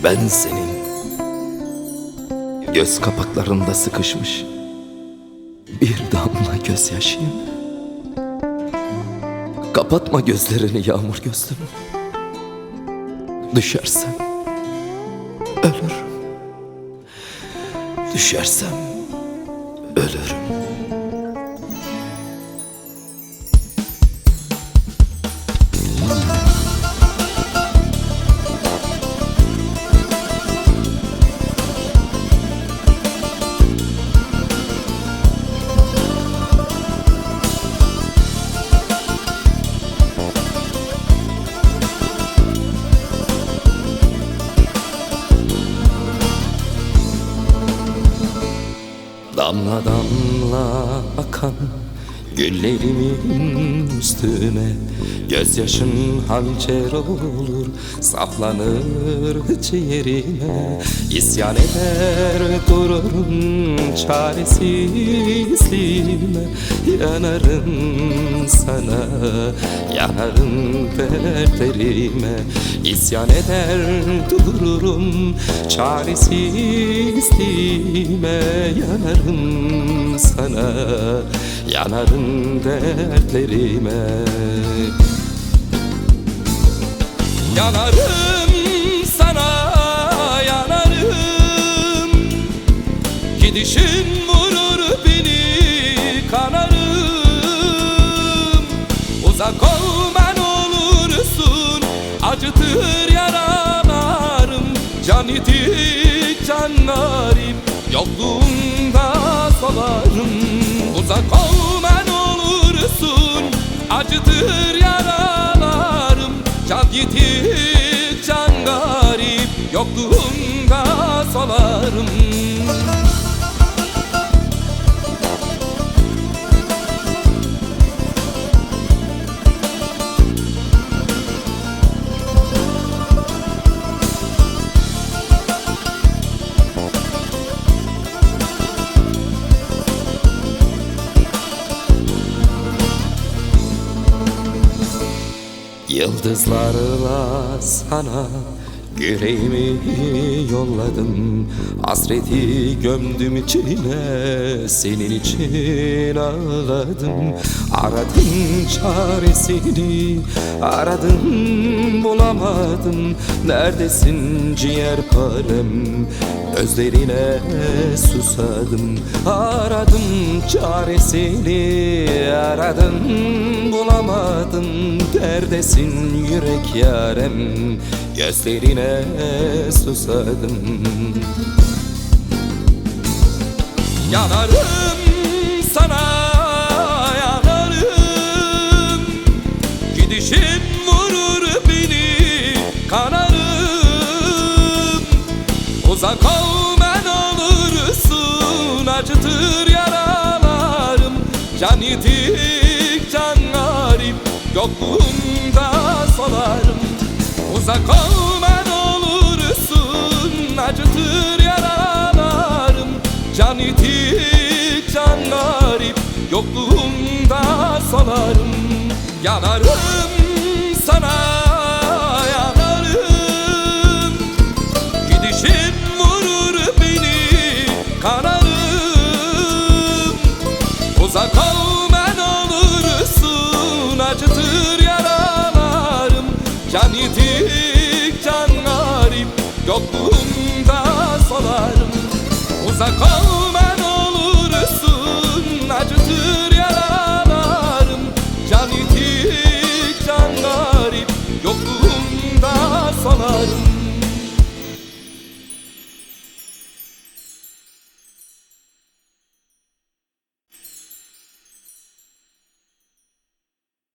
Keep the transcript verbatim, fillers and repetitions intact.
Ben senin göz kapaklarında sıkışmış bir damla gözyaşıyım. Kapatma gözlerini yağmur gözlüm. Düşersem ölürüm. Düşersem ölürüm. Damla damla akan güllerimin üstüne gözyaşın hançer olur, saplanır ciğerime. İsyan eder dururum çaresizliğime. Yanarım sana, yanarım dertlerime. İsyan eder dururum çaresizliğime. Yanarım sana, yanarım dertlerime. Yanarım sana, yanarım. Gidişin vurur beni, kanarım. Uzak olman olursun, acıtır yaralarım. Can itik can garip, yokluğunda solarım. Uzak olman olursun, acıtır yaralarım. Can yitik can garip, yokluğunda solarım. Yıldızlarla sana yüreğimi yolladım. Hasreti gömdüm içine, senin için ağladım. Aradım çaresini, aradım bulamadım. Neredesin ciğerparem, gözlerine susadım. Aradım çaresini, aradım bulamadım. Neredesin yürek yarem, gözlerine susadım. Yanarım sana, yanarım. Gidişin vurur beni, kanarım. Uzak olman olursun, acıtır yaralarım. Can yitik can garip, yokluğunda solarım. Uzak olman olursun, acıtır yaralarım. Can yitik can garip, yokluğunda solarım. Yanarım sana, yanarım. Gidişin vurur beni, kanarım. Uzak olman olursun, acıtır yaralarım. Can yitik can garip, yokluğunda solarım. Uzak ol